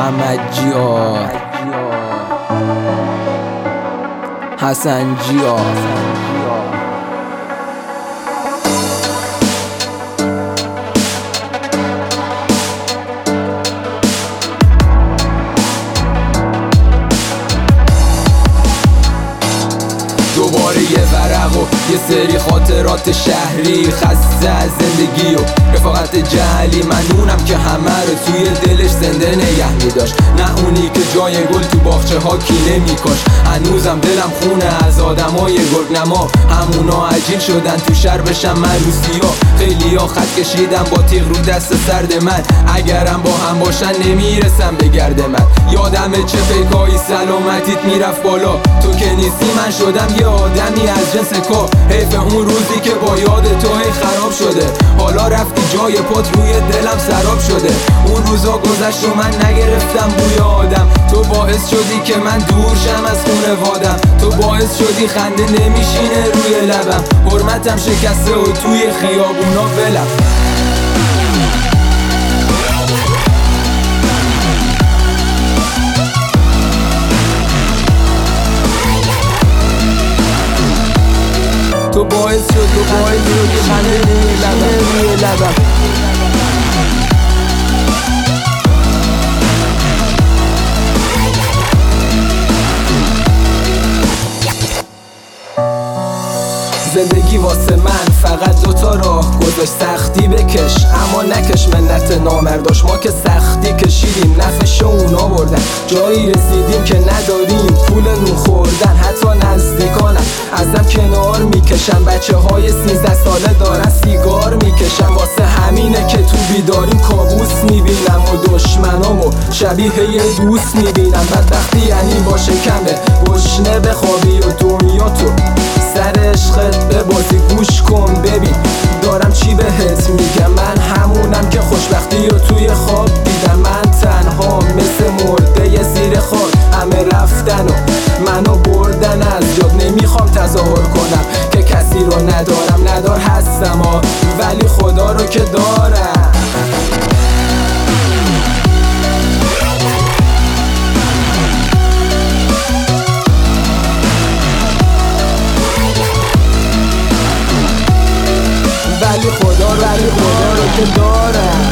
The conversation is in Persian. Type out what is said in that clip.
محمد جیار، حسن جیار. دوباره یه ورق و یه سری خاطرات شهری، خسته از زندگی و رفاقت جعلی. من اونم که همه رو توی دلش زنده نگه می‌داشت، نه اونی که جای گل تو باغچه ها کینه می‌کاش. هنوزم دلم خونه از آدمای گرگنما، همونا عجیل شدن تو شهر بشن من روسیا. خیلیا خط کشیدن با تیغ رو دست سرد من، اگرم با هم باشن نمیرسم به گرد من. یادم چه فکرایی سلامتیت میرفت بالا، تو که نیستی من شدم یه آدمی از جنس کا. حیف اون روزی که با یاد تو هی خراب شده، حالا رفتی جای پات روی دلم سراب شده. اون روزا گذشت و من نگرفتم بوی آدم، تو باعث شدی که من دور شم از خونوادم. تو باعث شدی خنده نمیشینه روی لبم، حرمتم شکسته و توی خیابونا ولم. تو باعث شدی خنده نمیشینه روی لبم. زندگی واسه من فقط دوتا راه گذاشت، سختی بکش اما نکش منت نامرداش. ما که سختی کشیدیم نفعشو اونا بردن، جایی رسیدیم که نداریم پول نون خوردن. حتی نزدیکانم ازم کنار میکشن، بچه های 13 ساله دارن سیگار میکشن. واسه همینه که تو بیداریم کابوس میبینم و دشمنامو شبیه یه دوست میبینم. بدبختی یعنی با شکمه گشنه بخوابی و دنیا تو سر عشقت ببازی. گوش کن ببین دارم چی بهت میگم، من همونم که خوشبختی و توی خواب دیدم. من تنها مثل مرده زیر خاک، همه رفتن و منو بردن از جاد. نمیخوام تظاهر کنم که کسی رو ندارم، ندار هستم ولی خدا رو که دارم. ولی خدا رو که دارم.